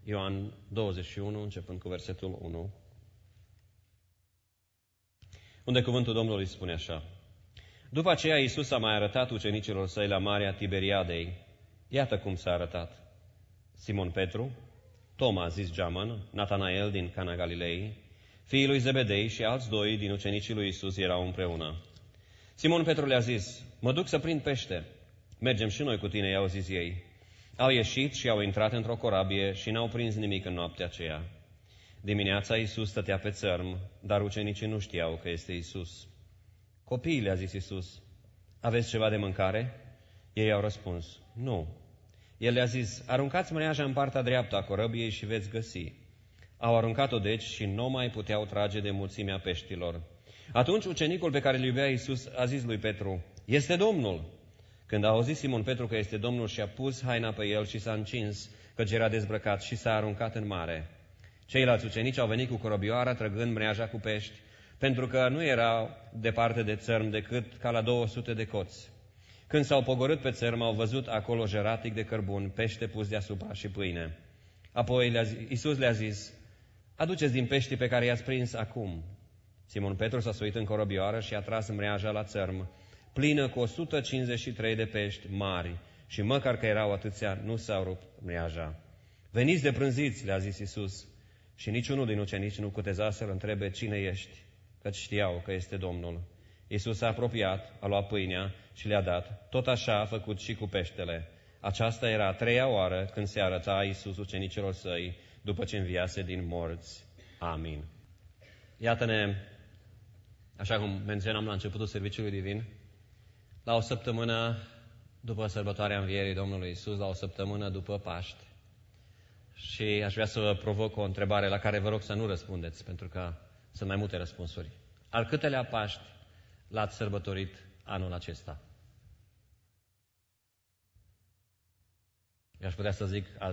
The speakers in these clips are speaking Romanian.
Ioan 21, începând cu versetul 1, unde cuvântul Domnului spune așa: După aceea Iisus a mai arătat ucenicilor săi la Marea Tiberiadei. Iată cum s-a arătat: Simon Petru, Toma zis Geamăn, Natanael din Cana Galilei, fiii lui Zebedei și alți doi din ucenicii lui Iisus erau împreună. Simon Petru le-a zis: Mă duc să prind pește. Mergem și noi cu tine, i-au zis ei. Au ieșit și au intrat într-o corabie și n-au prins nimic în noaptea aceea. Dimineața Iisus stătea pe țărm, dar ucenicii nu știau că este Iisus. Copiii, le-a zis Iisus, aveți ceva de mâncare? Ei au răspuns, nu. El le-a zis, aruncați mreaja în partea dreaptă a corăbiei și veți găsi. Au aruncat-o deci și nu mai puteau trage de mulțimea peștilor. Atunci ucenicul pe care îl iubea Iisus a zis lui Petru, este Domnul! Când a auzit Simon Petru că este Domnul, și-a pus haina pe el și s-a încins, căci era dezbrăcat, și s-a aruncat în mare. Ceilalți ucenici au venit cu corăbioara, trăgând mreaja cu pești, pentru că nu era departe de țărm decât ca la 200 de coți. Când s-au pogorât pe țărm, au văzut acolo jeratic de cărbun, pește pus deasupra și pâine. Apoi Iisus le-a zis, aduceți din peștii pe care i-ați prins acum. Simon Petru s-a suit în corăbioară și a tras mreaja la țărm, plină cu 153 de pești mari, și măcar că erau atâția, nu s-au rupt mreaja. Veniți de prânziți, le-a zis Iisus, și niciunul din ucenici nu cuteza să-l întrebe cine ești, căci știau că este Domnul. Iisus s-a apropiat, a luat pâinea și le-a dat. Tot așa a făcut și cu peștele. Aceasta era a treia oară când se arăta Iisus ucenicilor săi, după ce înviase din morți. Amin. Iată-ne, așa cum menționam la începutul serviciului divin, la o săptămână după sărbătoarea învierii Domnului Iisus, la o săptămână după Paști. Și aș vrea să vă provoc o întrebare la care vă rog să nu răspundeți, pentru că sunt mai multe răspunsuri. Al câtelea Paști l-ați sărbătorit anul acesta? Eu aș putea să zic al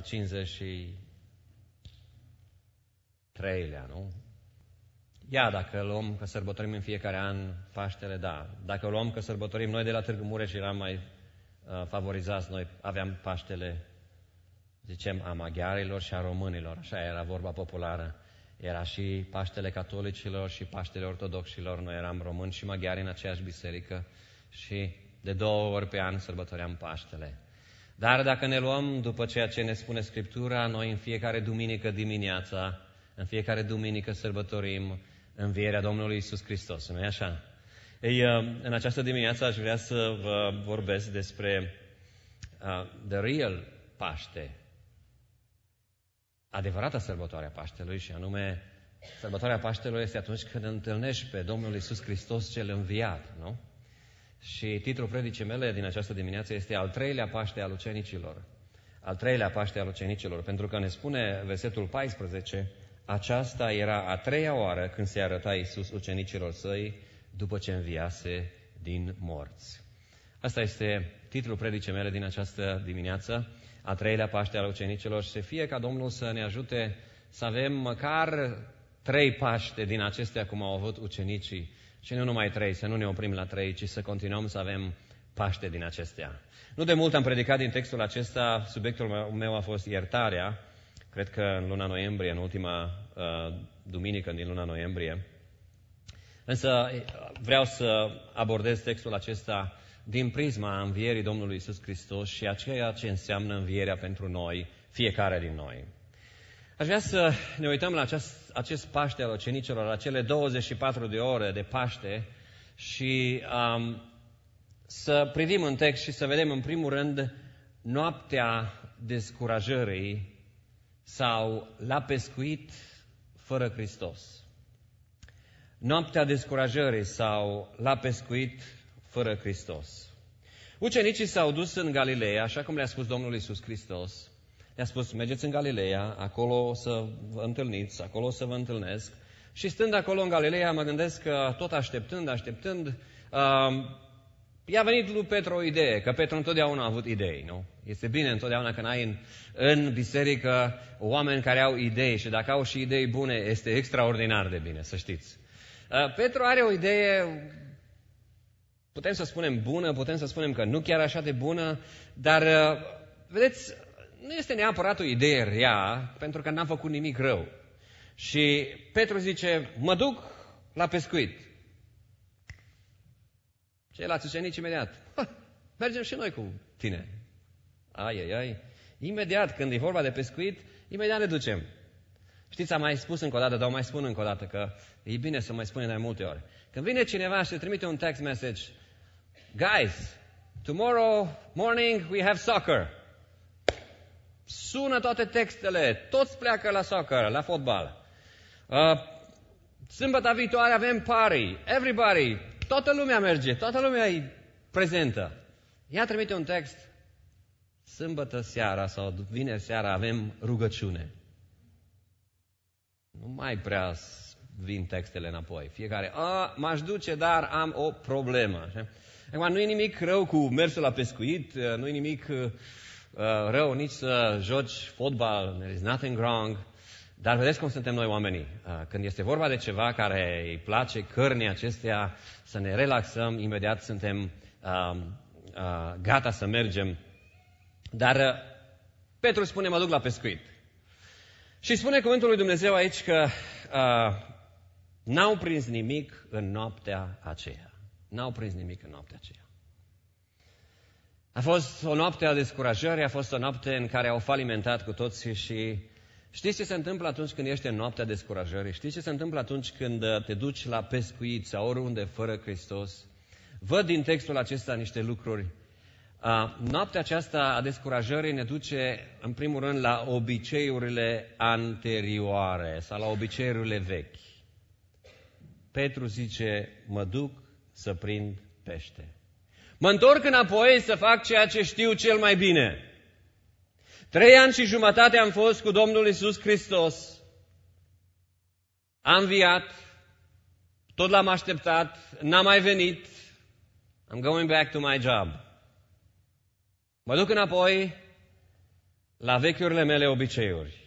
53-lea, nu? Ia, dacă luăm că sărbătorim în fiecare an Paștele, da. Dacă luăm că sărbătorim noi de la Târgu Mureș și eram mai favorizați, noi aveam Paștele, zicem, a maghiarilor și a românilor. Așa era vorba populară. Era și Paștele catolicilor și Paștele ortodoxilor. Noi eram români și maghiari în aceeași biserică și de 2 ori pe an sărbătoream Paștele. Dar dacă ne luăm după ceea ce ne spune Scriptura, noi în fiecare duminică dimineața, în fiecare duminică sărbătorim învierea Domnului Iisus Hristos, nu-i așa? Ei, în această dimineață aș vrea să vă vorbesc despre the real Paște, adevărata sărbătoarea Paștelui, și anume sărbătoarea Paștelui este atunci când întâlnești pe Domnul Iisus Hristos cel înviat, nu? Și titlul predicii mele din această dimineață este al treilea Paște al ucenicilor. Al treilea Paște al ucenicilor, pentru că ne spune versetul 14, aceasta era a treia oară când se arăta Iisus ucenicilor săi după ce înviase din morți. Asta este titlul predicii mele din această dimineață, a treilea Paște al ucenicilor, și să fie ca Domnul să ne ajute să avem măcar 3 Paște din acestea cum au avut ucenicii. Și nu numai 3, să nu ne oprim la 3, ci să continuăm să avem Paște din acestea. Nu de mult am predicat din textul acesta, subiectul meu a fost iertarea, cred că în luna noiembrie, în ultima duminică din luna noiembrie. Însă vreau să abordez textul acesta din prisma învierii Domnului Iisus Hristos și a ceea ce înseamnă învierea pentru noi, fiecare din noi. Aș vrea să ne uităm la acest Paște al ucenicilor, la cele 24 de ore de Paște și să privim în text și să vedem în primul rând noaptea descurajării sau la pescuit fără Hristos. Noaptea descurajării sau la pescuit fără Hristos. Ucenicii s-au dus în Galileea, așa cum le-a spus Domnul Iisus Hristos. Le-a spus, mergeți în Galileea, acolo o să vă întâlniți, acolo o să vă întâlnesc. Și stând acolo în Galileea, mă gândesc că tot așteptând, i-a venit lui Petru o idee, că Petru întotdeauna a avut idei, nu? Este bine întotdeauna când ai în biserică oameni care au idei și dacă au și idei bune, este extraordinar de bine, să știți. Petru are o idee, putem să spunem bună, putem să spunem că nu chiar așa de bună, dar vedeți, nu este neapărat o idee rea, pentru că n-am făcut nimic rău. Și Petru zice, mă duc la pescuit. Ceilalți ucenici imediat, mergem și noi cu tine. Ai. Imediat, când e vorba de pescuit, imediat ne ducem. Știți, am mai spus încă o dată, dar o mai spun încă o dată, că e bine să mai spunem de multe ori. Când vine cineva și trimite un text message, guys, tomorrow morning we have soccer. Sună toate textele, toți pleacă la soccer, la fotbal. Sâmbătă viitoare avem party, everybody, toată lumea merge, toată lumea e prezentă. Ea trimite un text, sâmbătă seara sau vineri seara avem rugăciune. Nu mai prea vin textele înapoi. Fiecare, m-aș duce, dar am o problemă. Acum, nu e nimic rău cu mersul la pescuit, nu e nimic rău nici să joci fotbal, there is nothing wrong. Dar vedeți cum suntem noi oamenii. Când este vorba de ceva care îi place cărnii acesteia, să ne relaxăm, imediat suntem gata să mergem. Dar Petru spune, mă duc la pescuit. Și spune cuvântul lui Dumnezeu aici că n-au prins nimic în noaptea aceea. N-au prins nimic în noaptea aceea. A fost o noapte a descurajării, a fost o noapte în care au falimentat cu toții și știți ce se întâmplă atunci când ești în noaptea descurajării? Știți ce se întâmplă atunci când te duci la pescuit sau oriunde fără Hristos? Văd din textul acesta niște lucruri. Noaptea aceasta a descurajării ne duce, în primul rând, la obiceiurile anterioare sau la obiceiurile vechi. Petru zice, mă duc să prind pește. Mă întorc înapoi să fac ceea ce știu cel mai bine. 3 ani și jumătate am fost cu Domnul Iisus Hristos. Am înviat, tot l-am așteptat, n-a mai venit. I'm going back to my job. Mă duc înapoi la vechiurile mele obiceiuri.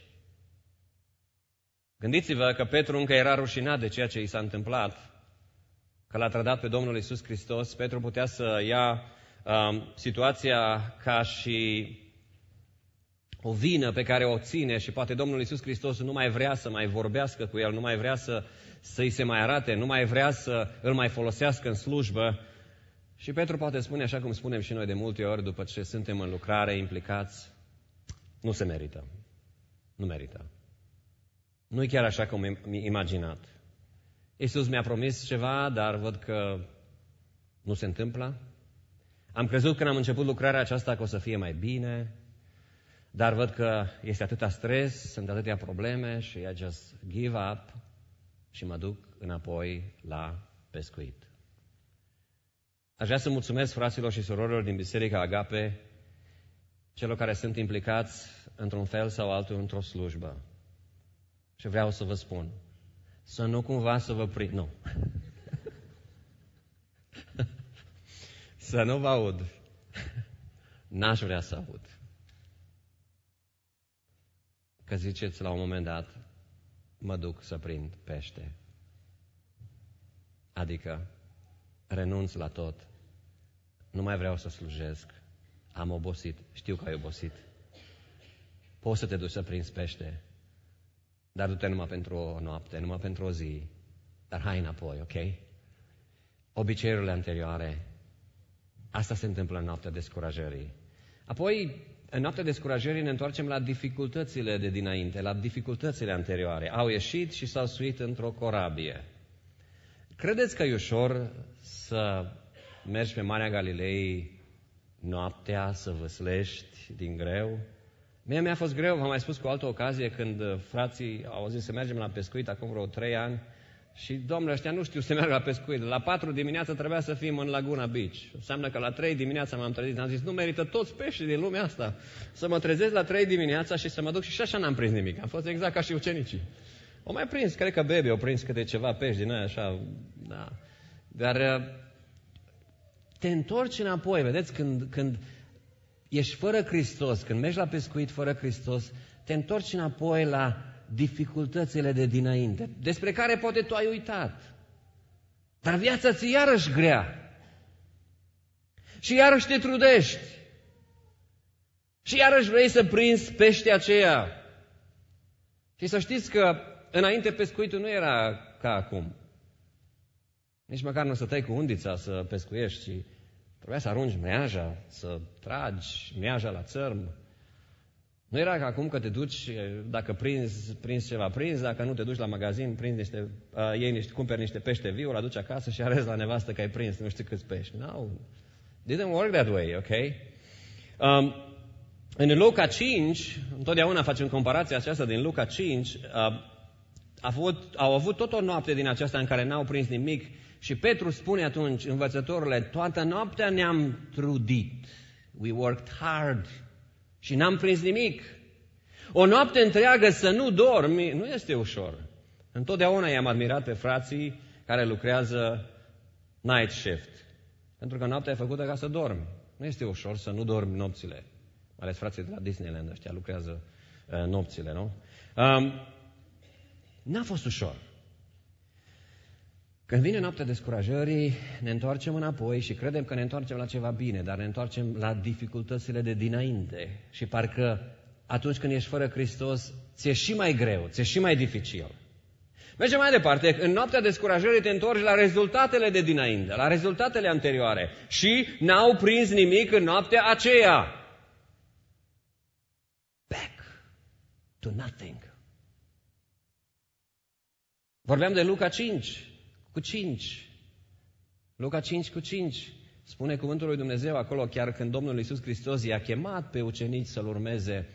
Gândiți-vă că Petru încă era rușinat de ceea ce i s-a întâmplat, că l-a trădat pe Domnul Iisus Hristos. Petru putea să ia situația ca și o vină pe care o ține și poate Domnul Iisus Hristos nu mai vrea să mai vorbească cu el, nu mai vrea să-i se mai arate, nu mai vrea să îl mai folosească în slujbă. Și Petru poate spune, așa cum spunem și noi de multe ori, după ce suntem în lucrare, implicați, nu se merită. Nu merită. Nu e chiar așa cum am imaginat. Iisus mi-a promis ceva, dar văd că nu se întâmplă. Am crezut când am început lucrarea aceasta că o să fie mai bine, dar văd că este atâta stres, sunt atâtea probleme și I just give up și mă duc înapoi la pescuit. Aș vrea să mulțumesc fraților și surorilor din Biserica Agape, celor care sunt implicați într-un fel sau altul într-o slujbă. Și vreau să vă spun, să nu cumva să vă prind, nu. Să nu vă aud. N-aș vrea să aud. Că ziceți la un moment dat, mă duc să prind pește. Adică, renunț la tot. Nu mai vreau să slujesc. Am obosit. Știu că ai obosit. Poți să te duci să prinzi pește. Dar du-te numai pentru o noapte, numai pentru o zi. Dar hai înapoi, ok? Obiceiurile anterioare. Asta se întâmplă în noaptea descurajării. Apoi, în noaptea descurajării ne întoarcem la dificultățile de dinainte, la dificultățile anterioare. Au ieșit și s-au suit într-o corabie. Credeți că e ușor să mergi pe Marea Galilei noaptea, să văslești din greu? Mie mi-a fost greu, v-am mai spus cu o altă ocazie, când frații au zis să mergem la pescuit acum vreo 3 ani și domnule, ăștia nu știu să meargă la pescuit. La 4 dimineața trebuia să fim în Laguna Beach. Înseamnă că la 3 dimineața m-am trezit. Am zis, nu merită toți peștii din lumea asta să mă trezesc la 3 dimineața și să mă duc și așa n-am prins nimic. Am fost exact ca și ucenicii. O mai prins, cred că Baby au prins câte ceva pești din aia așa, da. Dar te întorci înapoi, vedeți, când ești fără Hristos, când mergi la pescuit fără Hristos, te întorci înapoi la dificultățile de dinainte, despre care poate tu ai uitat. Dar viața ți iarăși grea. Și iarăși te trudești. Și iarăși vrei să prinzi peștii aceia. Și să știți că înainte pescuitul nu era ca acum. Nici măcar nu stăteai cu undița să pescuiești, ci trebuia să arunci mreaja, să tragi mreaja la țărm. Nu era ca acum că te duci, dacă prinzi ceva, prinzi, dacă nu te duci la magazin, cumperi niște pește viu, îl aduci acasă și arăți la nevastă că ai prins nu știu câți pești. No, didn't work that way, ok? În Luca 5, întotdeauna facem comparația aceasta din Luca 5, au avut tot o noapte din aceasta în care n-au prins nimic și Petru spune atunci, învățătorule, toată noaptea ne-am trudit. We worked hard. Și n-am prins nimic. O noapte întreagă să nu dormi nu este ușor. Întotdeauna i-am admirat pe frații care lucrează night shift. Pentru că noaptea e făcută ca să dormi. Nu este ușor să nu dormi nopțile. Mai ales frații de la Disneyland ăștia lucrează nopțile, nu? N-a fost ușor. Când vine noaptea descurajării, ne întoarcem înapoi și credem că ne întoarcem la ceva bine, dar ne întoarcem la dificultățile de dinainte. Și parcă atunci când ești fără Hristos, ți-e și mai greu, ți-e și mai dificil. Mergem mai departe. În noaptea descurajării te întorci la rezultatele de dinainte, la rezultatele anterioare. Și n-au prins nimic în noaptea aceea. Back to nothing. Vorbeam de Luca 5. Cu 5. Luca 5 cu 5. Spune cuvântul lui Dumnezeu acolo, chiar când Domnul Iisus Hristos i-a chemat pe ucenici să-L urmeze.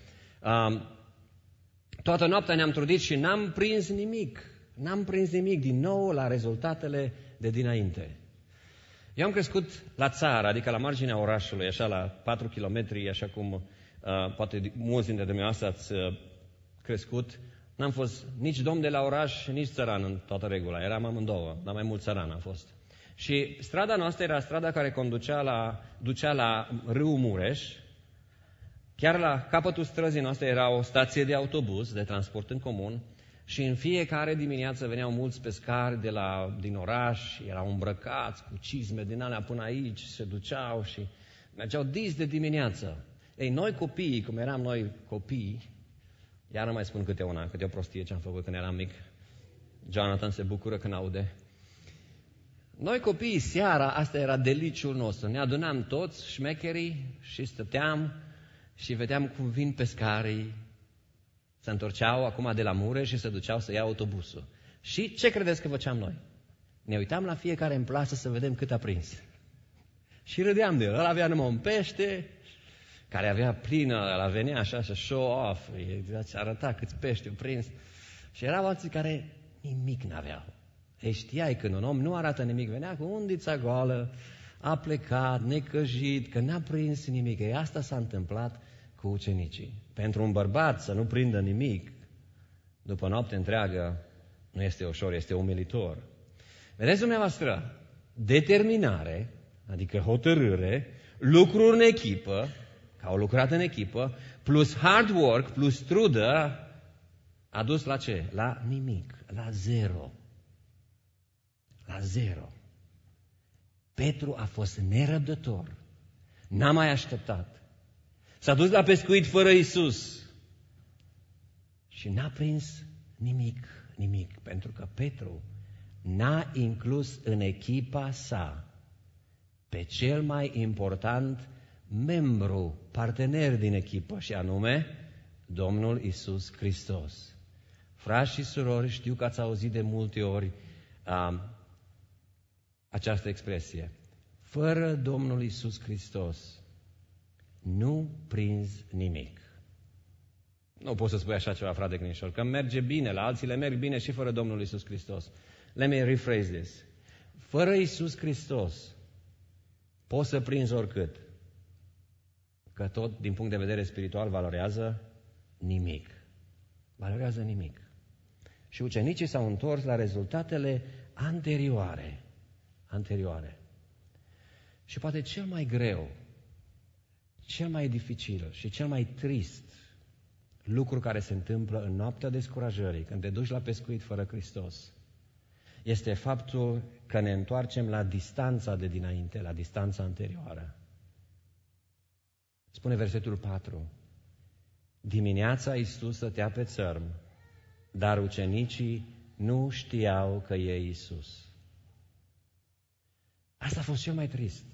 Toată noaptea ne-am trudit și n-am prins nimic. N-am prins nimic, din nou la rezultatele de dinainte. Eu am crescut la țară, adică la marginea orașului, așa la 4 kilometri, așa cum poate mulți dintre dumneavoastră ați crescut. N-am fost nici domn de la oraș, nici țăran în toată regula. Eram amândouă, dar mai mult țăran am fost. Și strada noastră era strada care ducea la râul Mureș. Chiar la capătul străzii noastre era o stație de autobuz, de transport în comun. Și în fiecare dimineață veneau mulți pescari din oraș, erau îmbrăcați cu cizme din alea până aici, se duceau și mergeau dis de dimineață. Ei, noi copiii, cum eram noi copii, iar nu mai spun câte o prostie ce am făcut când eram mic. Jonathan se bucură când aude. Noi copiii, seara, asta era deliciul nostru. Ne adunam toți, șmecherii, și stăteam și vedeam cum vin pescarii. Se întorceau acum de la Mureș și se duceau să ia autobusul. Și ce credeți că făceam noi? Ne uitam la fiecare în plasă să vedem cât a prins. Și râdeam de el. Ăla avea numai un pește, care avea plină, ăla venea așa să show off, îți arăta câți pești au prins. Și erau alții care nimic n-aveau. Ei, știai când un om nu arată nimic, venea cu undița goală, a plecat, necăjit, că n-a prins nimic. Ei, asta s-a întâmplat cu ucenicii. Pentru un bărbat să nu prindă nimic după noapte întreagă nu este ușor, este umilitor. Vedeți dumneavoastră, determinare, adică hotărâre, lucruri în echipă, că au lucrat în echipă, plus hard work, plus trudă, a dus la ce? La nimic, la zero. La zero. Petru a fost nerăbdător. N-a mai așteptat. S-a dus la pescuit fără Iisus. Și n-a prins nimic. Pentru că Petru n-a inclus în echipa sa pe cel mai important membru, partener din echipă, și anume Domnul Iisus Hristos. Frați și surori, știu că ați auzit de multe ori această expresie. Fără Domnul Iisus Hristos nu prinzi nimic. Nu poți să spui așa ceva, frate Crinișor, că merge bine, la alții le merg bine și fără Domnul Iisus Hristos. Let me rephrase this. Fără Iisus Hristos poți să prinzi oricât, că tot din punct de vedere spiritual valorează nimic. Valorează nimic. Și ucenicii s-au întors la rezultatele anterioare. Și poate cel mai greu, cel mai dificil și cel mai trist lucru care se întâmplă în noaptea descurajării, când te duci la pescuit fără Hristos, este faptul că ne întoarcem la distanța de dinainte, la distanța anterioară. Spune versetul 4. Dimineața Iisus stătea pe țărm, dar ucenicii nu știau că e Iisus. Asta a fost cel mai trist.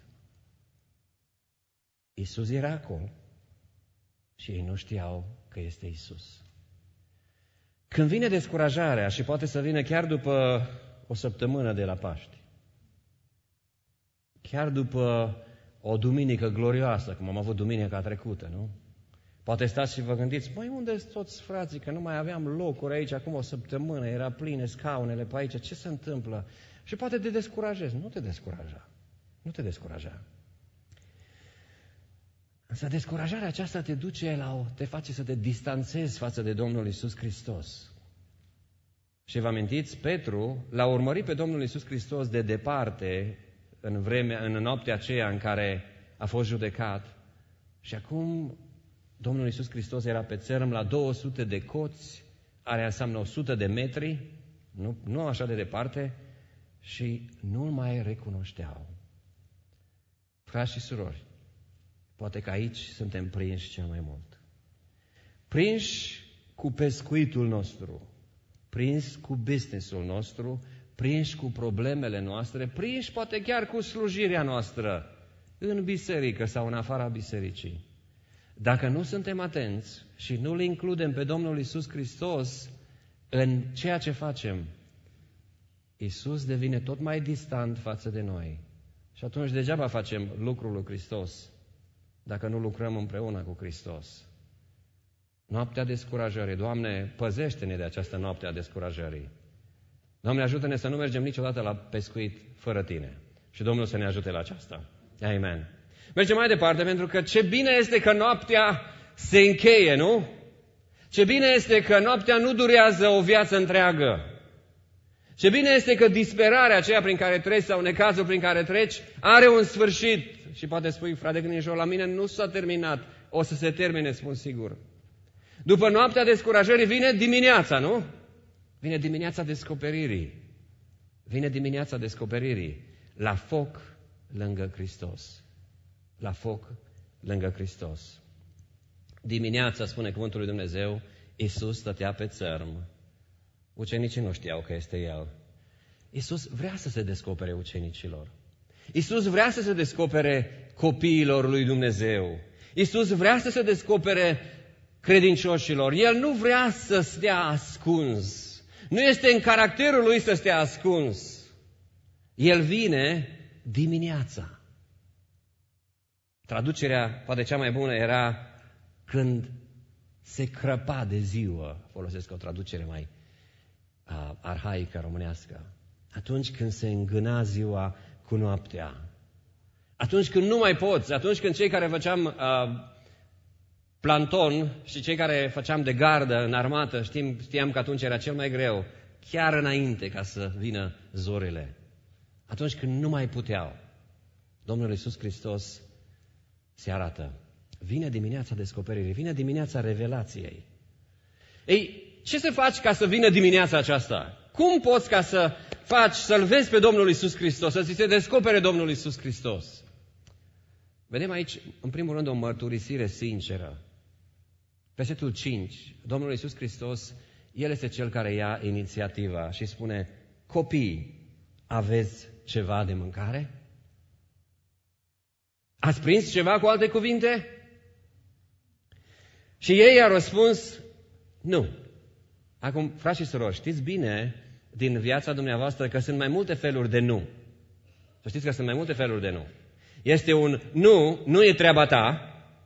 Iisus era acolo și ei nu știau că este Iisus. Când vine descurajarea, și poate să vină chiar după o săptămână de la Paști, chiar după o duminică glorioasă, cum am avut duminica trecută, nu? Poate stați și vă gândiți, măi, unde sunt toți frații, că nu mai aveam locuri aici, acum o săptămână, era pline scaunele pe aici, ce se întâmplă? Și poate te descurajezi. Nu te descuraja. Nu te descuraja. Însă descurajarea aceasta te face să te distanțezi față de Domnul Iisus Hristos. Și vă amintiți, Petru l-a urmărit pe Domnul Iisus Hristos de departe în noaptea aceea în care a fost judecat. Și acum Domnul Iisus Hristos era pe țărm la 200 de coți, care înseamnă 100 de metri, nu așa de departe, și nu-l mai recunoșteau. Frați și surori, poate că aici suntem prinși cel mai mult. Prinși cu pescuitul nostru, prinși cu business-ul nostru, prinși cu problemele noastre, prinși poate chiar cu slujirea noastră în biserică sau în afara bisericii. Dacă nu suntem atenți și nu-L includem pe Domnul Iisus Hristos în ceea ce facem, Iisus devine tot mai distant față de noi. Și atunci degeaba facem lucrul lui Hristos dacă nu lucrăm împreună cu Hristos. Noaptea descurajării. Doamne, păzește-ne de această noapte a descurajării. Doamne, ajută-ne să nu mergem niciodată la pescuit fără Tine. Și Domnul să ne ajute la aceasta. Amen. Mergem mai departe, pentru că ce bine este că noaptea se încheie, nu? Ce bine este că noaptea nu durează o viață întreagă. Ce bine este că disperarea aceea prin care treci sau necazul prin care treci are un sfârșit. Și poate spui, frate Gânișor, la mine nu s-a terminat, o să se termine, spun sigur. După noaptea descurajării vine dimineața, nu? Vine dimineața descoperirii. Vine dimineața descoperirii. La foc lângă Hristos. La foc lângă Hristos. Dimineața, spune cuvântul lui Dumnezeu, Iisus stătea pe țărm. Ucenicii nu știau că este El. Iisus vrea să se descopere ucenicilor. Iisus vrea să se descopere copiilor lui Dumnezeu. Iisus vrea să se descopere credincioșilor. El nu vrea să stea ascuns. Nu este în caracterul lui să stea ascuns. El vine dimineața. Traducerea, poate cea mai bună, era când se crăpa de ziua. Folosesc o traducere mai arhaică românească. Atunci când se îngâna ziua cu noaptea. Atunci când nu mai poți. Atunci când cei care făceam planton și cei care făceam de gardă în armată, știam că atunci era cel mai greu. Chiar înainte ca să vină zorele. Atunci când nu mai puteau. Domnul Iisus Hristos se arată. Vine dimineața descoperirii, vine dimineața revelației. Ei, ce să faci ca să vină dimineața aceasta? Cum poți ca să faci, să-L vezi pe Domnul Iisus Hristos, să ți se descopere Domnul Iisus Hristos? Vedem aici, în primul rând, o mărturisire sinceră. Versetul 5, Domnul Iisus Hristos, El este Cel care ia inițiativa și spune, copii, aveți ceva de mâncare? Ați prins ceva, cu alte cuvinte? Și ei i-au răspuns, nu. Acum, frați și surori, știți bine din viața dumneavoastră că sunt mai multe feluri de nu. Să știți că sunt mai multe feluri de nu. Este un nu, nu e treaba ta.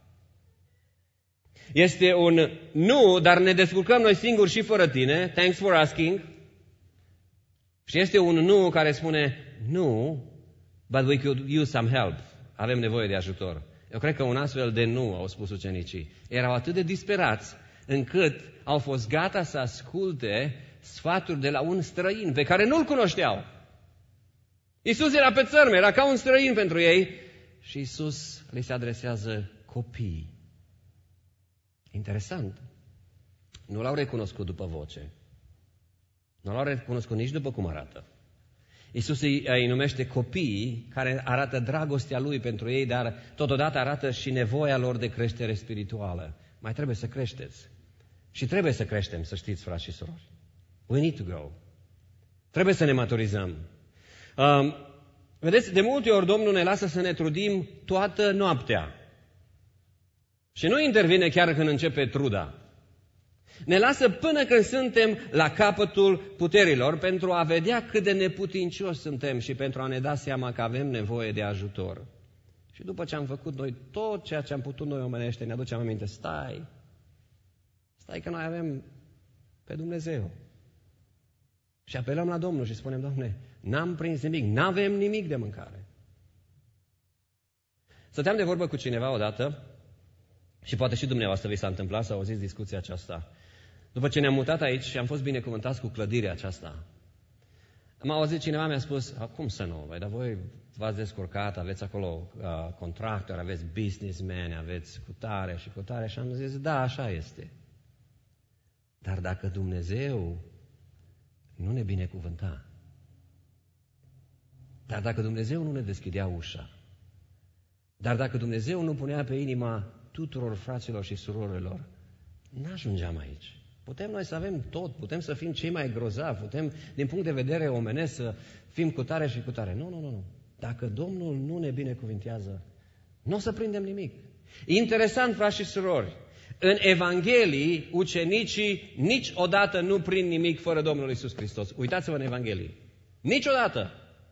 Este un nu, dar ne descurcăm noi singuri și fără tine. Thanks for asking. Și este un nu care spune, nu, but we could use some help. Avem nevoie de ajutor. Eu cred că un astfel de nu, au spus ucenicii. Erau atât de disperați încât au fost gata să asculte sfaturi de la un străin pe care nu-l cunoșteau. Iisus era pe țărm, era ca un străin pentru ei și Iisus le se adresează copii. Interesant. Nu l-au recunoscut după voce. Nu l-au recunoscut nici după cum arată. Iisus îi numește copiii care arată dragostea Lui pentru ei, dar totodată arată și nevoia lor de creștere spirituală. Mai trebuie să creșteți. Și trebuie să creștem, să știți, frați și surori. We need to grow. Trebuie să ne maturizăm. Vedeți, de multe ori Domnul ne lasă să ne trudim toată noaptea. Și nu intervine chiar când începe truda. Ne lasă până când suntem la capătul puterilor pentru a vedea cât de neputincioși suntem și pentru a ne da seama că avem nevoie de ajutor. Și după ce am făcut noi tot ceea ce am putut noi omenește, ne aducem aminte, stai că noi avem pe Dumnezeu. Și apelăm la Domnul și spunem, Doamne, n-am prins nimic, n-avem nimic de mâncare. Stăteam de vorbă cu cineva odată și poate și dumneavoastră vi s-a întâmplat să auziți discuția aceasta. După ce ne-am mutat aici și am fost binecuvântați cu clădirea aceasta, am auzit, cineva mi-a spus, cum să nu, dar voi v-ați descurcat, aveți acolo contractori, aveți businessmen, aveți cutare și cutare, și am zis, da, așa este. Dar dacă Dumnezeu nu ne binecuvânta, dar dacă Dumnezeu nu ne deschidea ușa, dar dacă Dumnezeu nu punea pe inima tuturor fraților și surorilor, n-ajungeam aici. Putem noi să avem tot, putem să fim cei mai grozavi, putem, din punct de vedere omenesc, să fim cu tare și cu tare. Nu. Dacă Domnul nu ne binecuvintează, nu o să prindem nimic. Interesant, frați și surori, în Evanghelii, ucenicii niciodată nu prind nimic fără Domnul Iisus Hristos. Uitați-vă în Evanghelii. Niciodată.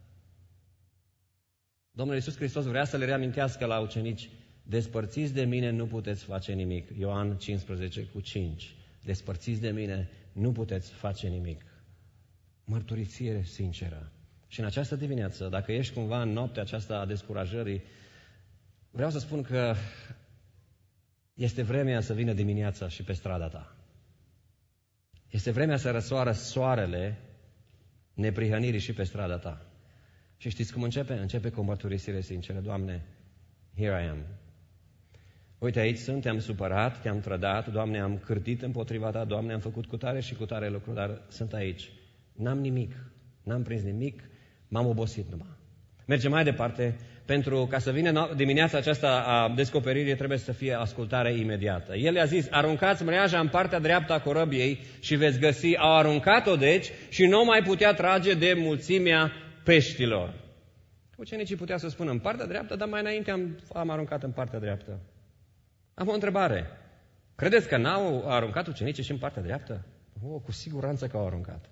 Domnul Iisus Hristos vrea să le reamintească la ucenici, despărțiți de mine nu puteți face nimic. Ioan 15:5. Despărțiți de mine nu puteți face nimic. Mărturisire sinceră. Și în această dimineață, dacă ești cumva în noaptea aceasta a descurajării, vreau să spun că este vremea să vină dimineața și pe strada ta. Este vremea să răsoară soarele neprihănirii și pe strada ta. Și știți cum începe? Începe cu o mărturisire sinceră. Doamne, here I am. Uite, aici sunt, te-am supărat, te-am trădat, Doamne, am cârtit împotriva ta, Doamne, am făcut cu tare și cu tare lucruri, dar sunt aici. N-am nimic, n-am prins nimic, m-am obosit numai. Mergem mai departe, pentru ca să vină dimineața aceasta a descoperirii, trebuie să fie ascultare imediată. El i-a zis, aruncați mreaja în partea dreaptă a corăbiei și veți găsi. Au aruncat-o, deci, și nu mai putea trage de mulțimea peștilor. Ucenicii putea să spună în partea dreaptă, dar mai înainte am aruncat în partea dreaptă. Am o întrebare. Credeți că n-au aruncat ucenicii și în partea dreaptă? Cu siguranță că au aruncat.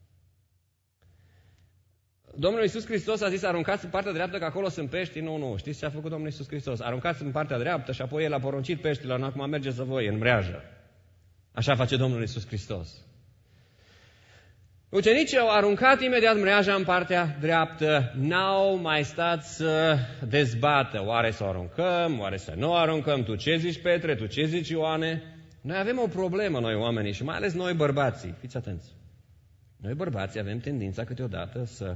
Domnul Iisus Hristos a zis, aruncați în partea dreaptă că acolo sunt pești. Nu. Știți ce a făcut Domnul Iisus Hristos? Aruncați în partea dreaptă și apoi El a poruncit peștilor, acum mergeți voi în mreajă. Așa face Domnul Iisus Hristos. Ucenicii au aruncat imediat mreaja în partea dreaptă, n-au mai stat să dezbată. Oare să o aruncăm, oare să nu o aruncăm? Tu ce zici, Petre, tu ce zici, Ioane? Noi avem o problemă, noi oamenii, și mai ales noi bărbații. Fiți atenți. Noi bărbații avem tendința câteodată să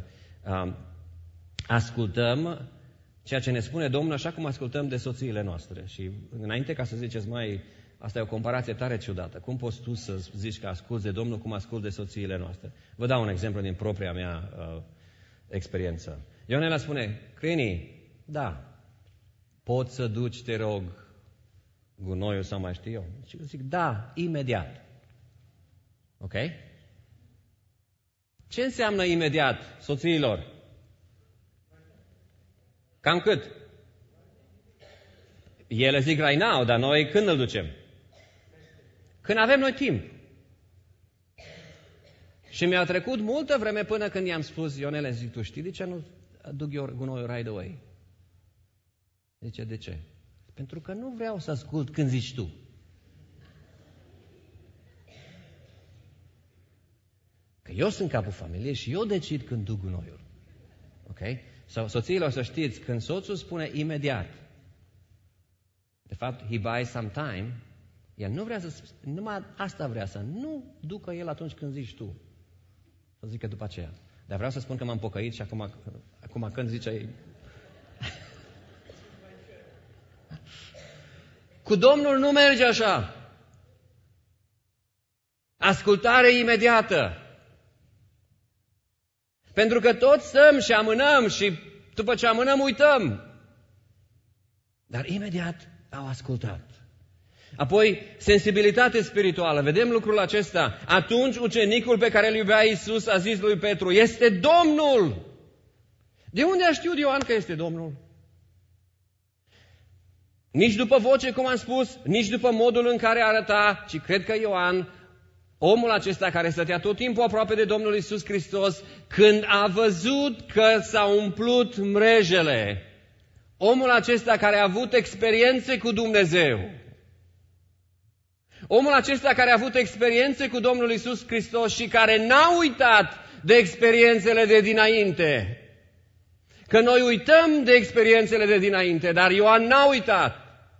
ascultăm ceea ce ne spune Domnul așa cum ascultăm de soțiile noastre. Și înainte ca să ziceți, asta e o comparație tare ciudată. Cum poți tu să zici că asculți de Domnul cum asculți de soțiile noastre? Vă dau un exemplu din propria mea experiență. Ionela spune, Crini, da, poți să duci, te rog, gunoiul sau mai știu eu? Și eu zic, da, imediat. Ok? Ce înseamnă imediat, soțiilor? Cam cât? Ele zic right now, dar noi când îl ducem? Când avem noi timp. Și mi-a trecut multă vreme până când i-am spus, Ionele, zic, tu știi de ce nu duc eu gunoiul right away? Zice, de ce? Pentru că nu vreau să ascult când zici tu. Că eu sunt capul familiei și eu decid când duc gunoiul. Ok? Sau soțiilor, să știți, când soțul spune imediat, de fapt, he buys some time, el nu vrea să, numai asta vrea, să nu ducă el atunci când zici tu. Să zică după aceea. Dar vreau să spun că m-am pocăit și acum când zice... Cu Domnul nu merge așa. Ascultare imediată. Pentru că toți stăm și amânăm și după ce amânăm uităm. Dar imediat au ascultat. Apoi, sensibilitate spirituală. Vedem lucrul acesta. Atunci ucenicul pe care îl iubea Iisus a zis lui Petru, este Domnul! De unde a știut Ioan că este Domnul? Nici după voce, cum am spus, nici după modul în care arăta, ci cred că Ioan, omul acesta care stătea tot timpul aproape de Domnul Iisus Hristos, când a văzut că s-au umplut mrejele, omul acesta care a avut experiențe cu Dumnezeu, omul acesta care a avut experiențe cu Domnul Iisus Hristos și care n-a uitat de experiențele de dinainte. Că noi uităm de experiențele de dinainte, dar Ioan n-a uitat.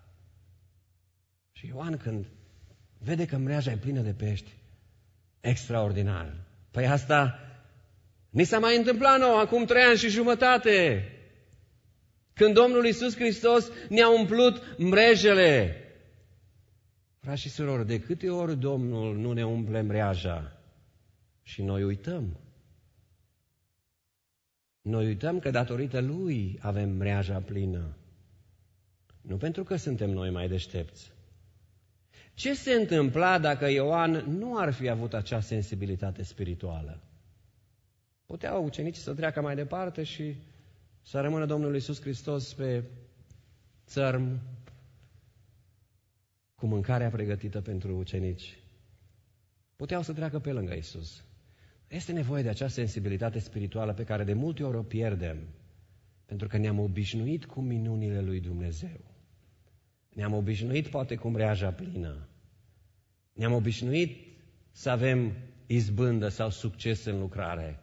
Și Ioan, când vede că mreaja e plină de pești, extraordinar. Păi asta ni s-a mai întâmplat nouă acum 3 ani și jumătate, când Domnul Iisus Hristos ne-a umplut mrejele. Frați și surori, de câte ori Domnul nu ne umple mreaja și noi uităm? Noi uităm că datorită Lui avem mreaja plină. Nu pentru că suntem noi mai deștepți. Ce se întâmpla dacă Ioan nu ar fi avut acea sensibilitate spirituală? Puteau ucenicii să treacă mai departe și să rămână Domnul Iisus Hristos pe țărm cu mâncarea pregătită pentru ucenici. Puteau să treacă pe lângă Iisus. Este nevoie de acea sensibilitate spirituală pe care de multe ori o pierdem, pentru că ne-am obișnuit cu minunile lui Dumnezeu. Ne-am obișnuit poate cu mreaja plină. Ne-am obișnuit să avem izbândă sau succes în lucrare.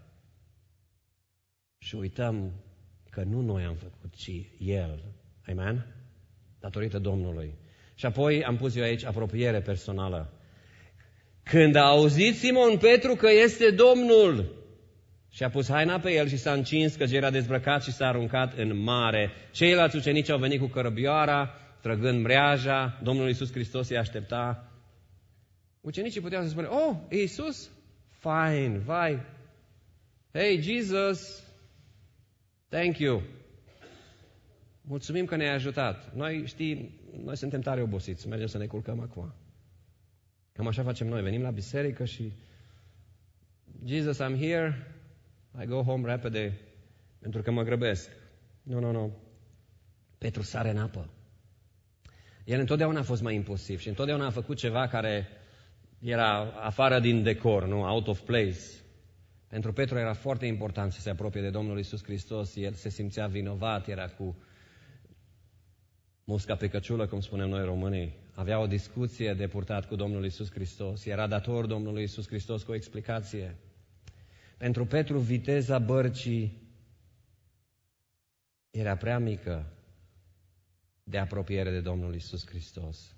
Și uităm că nu noi am făcut, ci El. Amen? Datorită Domnului. Și apoi am pus eu aici apropiere personală. Când a auzit Simon Petru că este Domnul și a pus haina pe el și s-a încins, că era dezbrăcat și s-a aruncat în mare. Ceilalți ucenici au venit cu cărăbioara, trăgând mreaja, Domnul Iisus Hristos îi aștepta. Ucenicii puteau să spună, oh, Iisus? Fine, vai. Hey, Jesus, thank you. Mulțumim că ne-ai ajutat. Noi, știi, noi suntem tare obosiți, mergem să ne culcăm acum. Cam așa facem noi, venim la biserică și Jesus, I'm here, I go home repede, pentru că mă grăbesc. Nu. Petru sare în apă. El întotdeauna a fost mai impulsiv și întotdeauna a făcut ceva care era afară din decor, nu? Out of place. Pentru Petru era foarte important să se apropie de Domnul Iisus Hristos, el se simțea vinovat, era cu musca pe căciulă, cum spunem noi românii. Avea o discuție de purtat cu Domnul Iisus Hristos. Era dator Domnului Iisus Hristos cu o explicație. Pentru Petru, viteza bărcii era prea mică de apropiere de Domnul Iisus Hristos.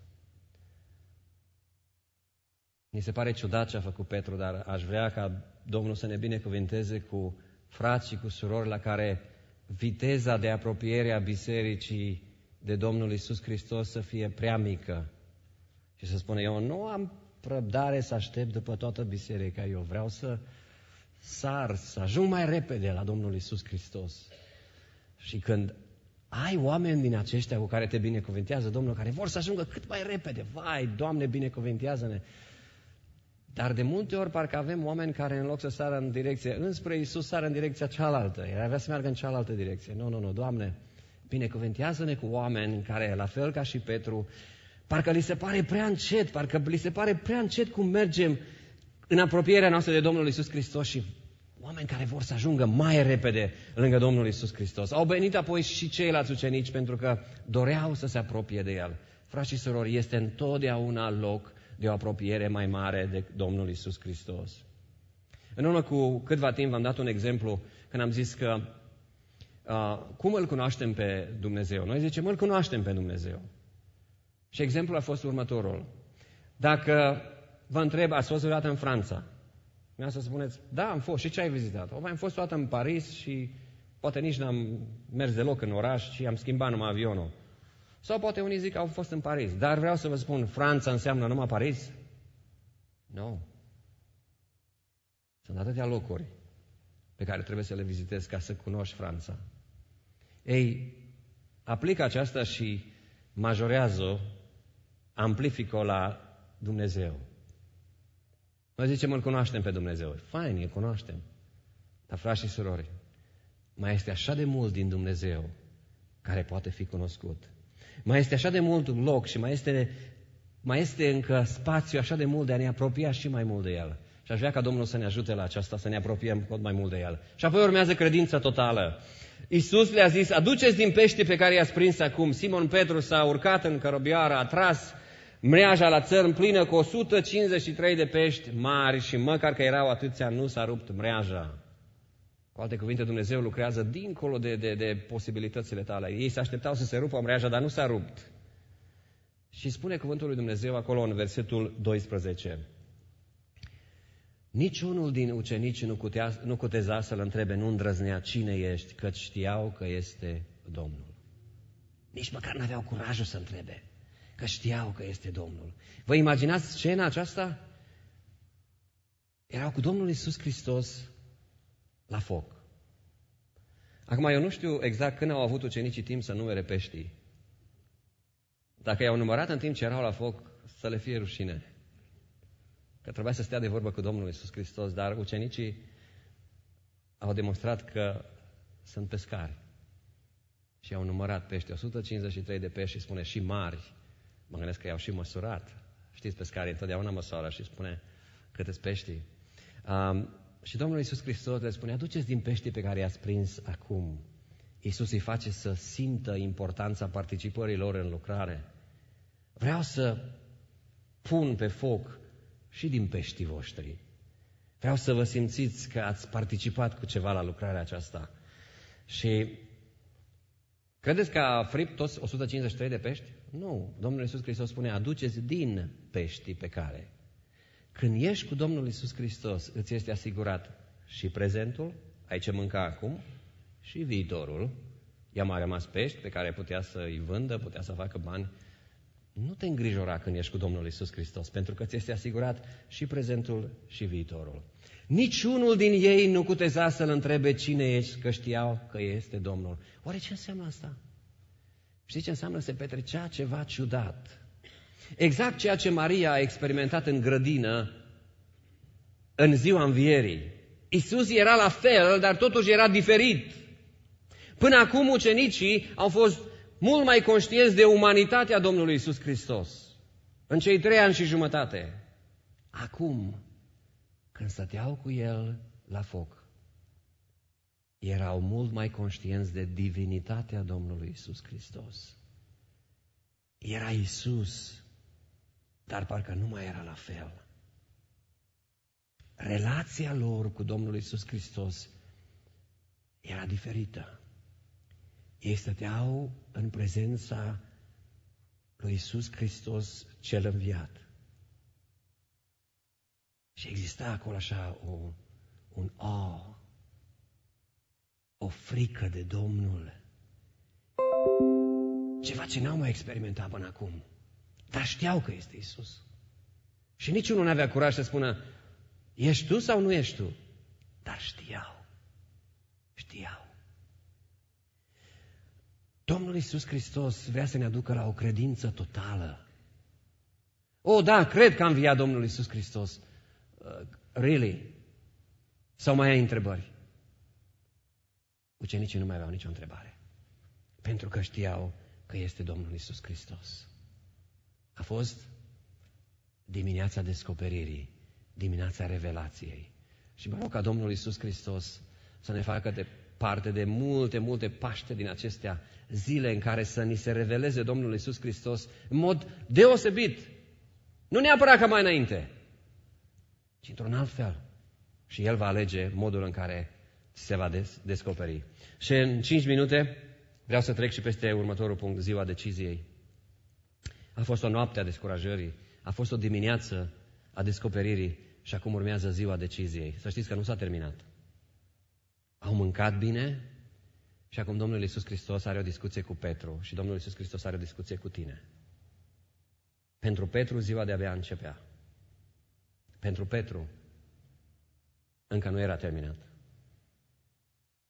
Mi se pare ciudat ce a făcut Petru, dar aș vrea ca Domnul să ne binecuvinteze cu frați și cu surori la care viteza de apropiere a bisericii de Domnul Iisus Hristos să fie prea mică. Și să spună, eu nu am răbdare să aștept după toată biserica, eu vreau să sar, să ajung mai repede la Domnul Iisus Hristos. Și când ai oameni din aceștia cu care te binecuvintează Domnul, care vor să ajungă cât mai repede, vai, Doamne, binecuvintează-ne! Dar de multe ori parcă avem oameni care în loc să sară în direcție înspre Iisus, sară în direcția cealaltă. El avea să meargă în cealaltă direcție. Nu, Doamne, binecuvintează-ne cu oameni care, la fel ca și Petru, parcă li se pare prea încet, parcă li se pare prea încet cum mergem în apropierea noastră de Domnul Iisus Hristos și oameni care vor să ajungă mai repede lângă Domnul Iisus Hristos. Au venit apoi și ceilalți ucenici pentru că doreau să se apropie de El. Frați și surori, este întotdeauna loc de o apropiere mai mare de Domnul Iisus Hristos. În urmă cu câtva timp v-am dat un exemplu când am zis că cum îl cunoaștem pe Dumnezeu? Noi zicem, îl cunoaștem pe Dumnezeu. Și exemplul a fost următorul. Dacă vă întreb, ați fost vreodată în Franța? Mi-a să spuneți, da, am fost. Și ce ai vizitat? Am fost toată în Paris și poate nici n-am mers deloc în oraș și am schimbat numai avionul. Sau poate unii zic că au fost în Paris. Dar vreau să vă spun, Franța înseamnă numai Paris? Nu. Sunt atâtea locuri pe care trebuie să le vizitezi ca să cunoști Franța. Ei, aplică aceasta și majorează-o, amplifică-o la Dumnezeu. Noi zicem, îl cunoaștem pe Dumnezeu. Fain, îl cunoaștem. Dar, frați și surori, mai este așa de mult din Dumnezeu care poate fi cunoscut. Mai este așa de mult loc și mai este încă spațiu așa de mult de a ne apropia și mai mult de El. Și aș vrea ca Domnul să ne ajute la aceasta, să ne apropiem tot mai mult de El. Și apoi urmează credința totală. Iisus le-a zis, aduceți din pești pe care i-ați prins acum. Simon Petru s-a urcat în cărăbioară, a tras mreaja la țărm plină cu 153 de pești mari și măcar că erau atâția, nu s-a rupt mreaja. Cu alte cuvinte, Dumnezeu lucrează dincolo de posibilitățile tale. Ei se așteptau să se rupă mreaja, dar nu s-a rupt. Și spune cuvântul lui Dumnezeu acolo în versetul 12. Niciunul din ucenici nu cuteza să-l întrebe, nu îndrăznea cine ești, căci știau că este Domnul. Nici măcar n-aveau curajul să întrebe, că știau că este Domnul. Vă imaginați scena aceasta? Erau cu Domnul Iisus Hristos la foc. Acum, eu nu știu exact când au avut ucenicii timp să numere peștii. Dacă i-au numărat în timp ce erau la foc, să le fie rușine. Că trebuia să stea de vorbă cu Domnul Iisus Hristos, dar ucenicii au demonstrat că sunt pescari. Și au numărat pești, 153 de pești și spune și mari. Mă gândesc că i-au și măsurat. Știți, pescarii întotdeauna măsoară și spune câte-s peștii. Și Domnul Iisus Hristos le spune, aduceți din peștii pe care i-ați prins acum. Iisus îi face să simtă importanța participării lor în lucrare. Vreau să pun pe foc și din peștii voștri. Vreau să vă simțiți că ați participat cu ceva la lucrarea aceasta. Și credeți că a fript toți 153 de pești? Nu. Domnul Iisus Hristos spune, aduceți din peștii pe care. Când ești cu Domnul Iisus Hristos, îți este asigurat și prezentul, ai ce mânca acum, și viitorul. I-a mai rămas pești pe care putea să îi vândă, putea să facă bani. Nu te îngrijora când ești cu Domnul Iisus Hristos, pentru că ți este asigurat și prezentul și viitorul. Niciunul din ei nu cuteza să-L întrebe cine ești, că știau că este Domnul. Oare ce înseamnă asta? Știți ce înseamnă? Se petrecea ceva ciudat. Exact ceea ce Maria a experimentat în grădină în ziua învierii. Iisus era la fel, dar totuși era diferit. Până acum ucenicii au fost mult mai conștienți de umanitatea Domnului Iisus Hristos. În cei 3 ani și jumătate. Acum, când stăteau cu El la foc, erau mult mai conștienți de divinitatea Domnului Iisus Hristos. Era Iisus, dar parcă nu mai era la fel. Relația lor cu Domnul Iisus Hristos era diferită. Ei stăteau în prezența lui Iisus Hristos cel înviat. Și exista acolo așa un awe, o frică de Domnul. Ceva ce n-au mai experimentat până acum. Dar știau că este Iisus. Și niciunul n-avea curaj să spună, ești tu sau nu ești tu? Dar știau. Știau. Domnul Iisus Hristos vrea să ne aducă la o credință totală. O, da, cred că a înviat Domnul Iisus Hristos. Really? Sau mai ai întrebări? Ucenicii nu mai aveau nicio întrebare. Pentru că știau că este Domnul Iisus Hristos. A fost dimineața descoperirii, dimineața revelației. Și mă rog ca Domnul Iisus Hristos să ne facă parte de multe Paște din acestea zile în care să ni se reveleze Domnul Iisus Hristos în mod deosebit. Nu neapărat ca mai înainte, ci într-un alt fel. Și El va alege modul în care se va descoperi. Și în 5 minute vreau să trec și peste următorul punct, ziua deciziei. A fost o noapte a descurajării, a fost o dimineață a descoperirii și acum urmează ziua deciziei. Să știți că nu s-a terminat. Au mâncat bine și acum Domnul Iisus Hristos are o discuție cu Petru și Domnul Iisus Hristos are o discuție cu tine. Pentru Petru ziua de-abia începea. Pentru Petru încă nu era terminat.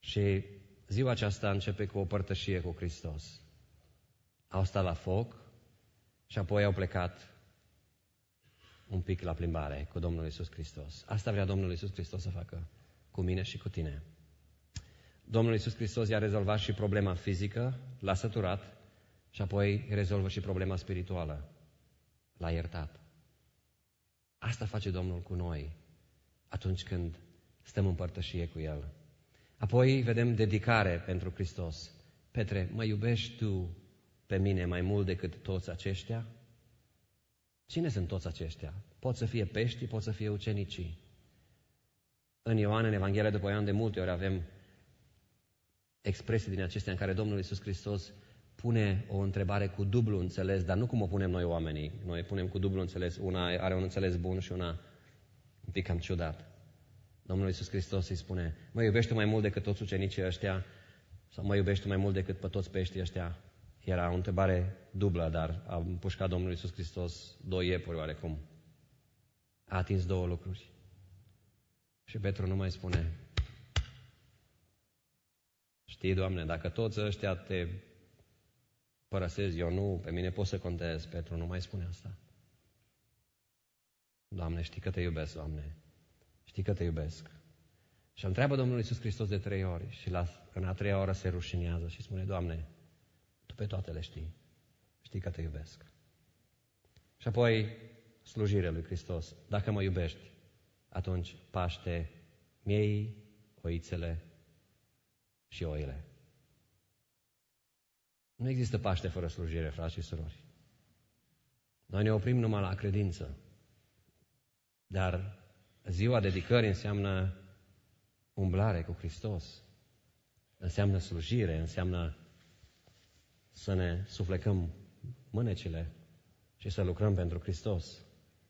Și ziua aceasta începe cu o părtășie cu Hristos. Au stat la foc și apoi au plecat un pic la plimbare cu Domnul Iisus Hristos. Asta vrea Domnul Iisus Hristos să facă cu mine și cu tine. Domnul Iisus Hristos i-a rezolvat și problema fizică, l-a săturat și apoi rezolvă și problema spirituală. L-a iertat. Asta face Domnul cu noi atunci când stăm în părtășie cu El. Apoi vedem dedicare pentru Hristos. Petre, mă iubești tu pe mine mai mult decât toți aceștia? Cine sunt toți aceștia? Pot să fie peștii, pot să fie ucenicii. În Ioan, în Evanghelia după Ioan, de multe ori avem expresii din acestea în care Domnul Iisus Hristos pune o întrebare cu dublu înțeles, dar nu cum o punem noi oamenii. Noi punem cu dublu înțeles, una are un înțeles bun și una un pic cam ciudat. Domnul Iisus Hristos îi spune, mă iubești tu mai mult decât toți ucenicii ăștia? Sau mă iubești tu mai mult decât pe toți peștii ăștia? Era o întrebare dublă, dar a împușcat Domnul Iisus Hristos 2 iepuri oarecum. A atins 2 lucruri. Și Petru nu mai spune, știi, Doamne, dacă toți ăștia te părăsezi, eu nu, pe mine poți să contezi. Petru nu mai spune asta. Doamne, știi că te iubesc, Doamne. Știi că te iubesc. Și întreabă Domnul Iisus Hristos de 3 ori și în a 3-a oră se rușinează și spune, Doamne, Tu pe toate le știi. Știi că te iubesc. Și apoi slujirea lui Hristos. Dacă mă iubești, atunci paște miei, oițele și oile. Nu există paște fără slujire, frați și surori. Noi ne oprim numai la credință. Dar ziua dedicării înseamnă umblare cu Hristos. Înseamnă slujire, înseamnă să ne suflecăm mânecile și să lucrăm pentru Hristos.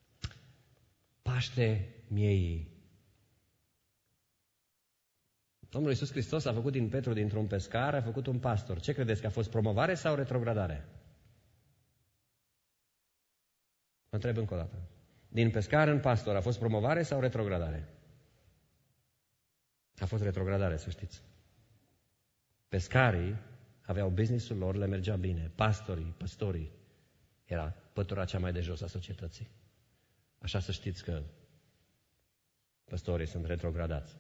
Paște miei. Domnul Iisus Hristos a făcut din Petru dintr-un pescar, a făcut un pastor. Ce credeți, că a fost promovare sau retrogradare? Mă întreb încă o dată. Din pescar în pastor a fost promovare sau retrogradare? A fost retrogradare, să știți. Pescarii aveau business-ul lor, le mergea bine. Păstorii, era pătura cea mai de jos a societății. Așa să știți că păstorii sunt retrogradați.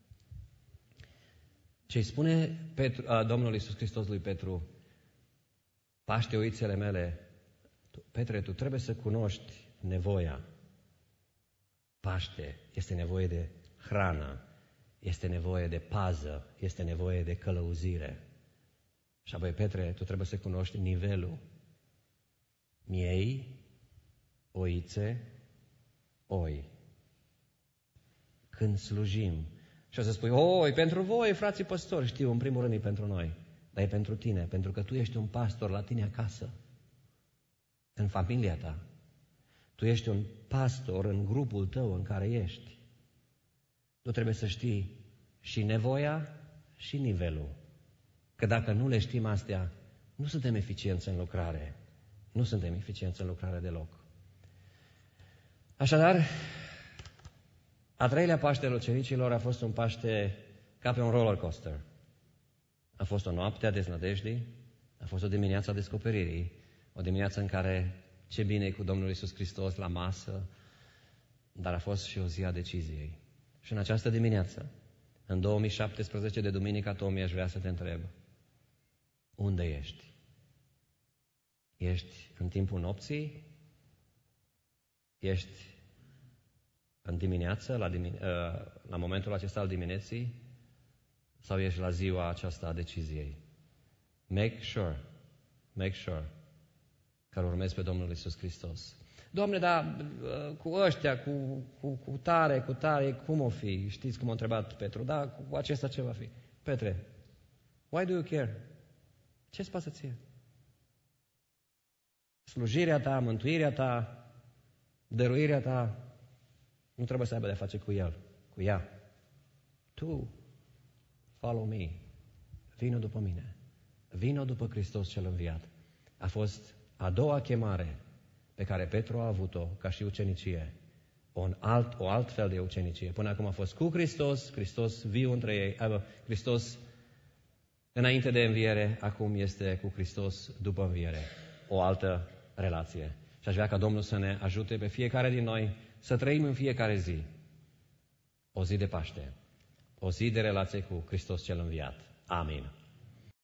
Ce-i spune Domnul Iisus Hristos lui Petru, paște oițele mele, Petre, tu trebuie să cunoști nevoia. Paște este nevoie de hrană, este nevoie de pază, este nevoie de călăuzire. Și apoi, Petre, tu trebuie să cunoști nivelul. Miei, oițe, oi. Când slujim. Și o să spui, e pentru voi, frații păstori. Știu, în primul rând e pentru noi. Dar e pentru tine, pentru că tu ești un pastor la tine acasă. În familia ta. Tu ești un pastor în grupul tău în care ești. Tu trebuie să știi și nevoia și nivelul. Că dacă nu le știm astea, nu suntem eficienți în lucrare. Nu suntem eficienți în lucrare deloc. Așadar, a 3-lea Paște al ucenicilor a fost un Paște ca pe un roller coaster. A fost o noapte a deznădejdii, a fost o dimineață a descoperirii, o dimineață în care ce bine e cu Domnul Iisus Hristos la masă, dar a fost și o zi a deciziei. Și în această dimineață, în 2017 de Duminica Tomii, aș vrea să te întreb, unde ești? Ești în timpul nopții? Ești în dimineață, la momentul acesta al dimineții? Sau ești la ziua aceasta a deciziei? Make sure că urmezi pe Domnul Iisus Hristos. Doamne, dar cu ăștia, cu tare, cum o fi? Știți cum a întrebat Petru? Da, cu acesta ce va fi? Petre, why do you care? Ce-ți pasă ție? Slujirea ta, mântuirea ta, dăruirea ta, nu trebuie să aibă de-a face cu el, cu ea. Tu, follow me, vină după mine, vină după Hristos cel înviat. A fost a doua chemare pe care Petru a avut-o ca și ucenicie o alt fel de ucenicie. Până acum a fost cu Hristos, Hristos viu între ei, Hristos înainte de înviere, acum este cu Hristos după înviere. O altă relație. Și aș vrea ca Domnul să ne ajute pe fiecare din noi să trăim în fiecare zi o zi de Paște, o zi de relație cu Hristos cel înviat. Amin.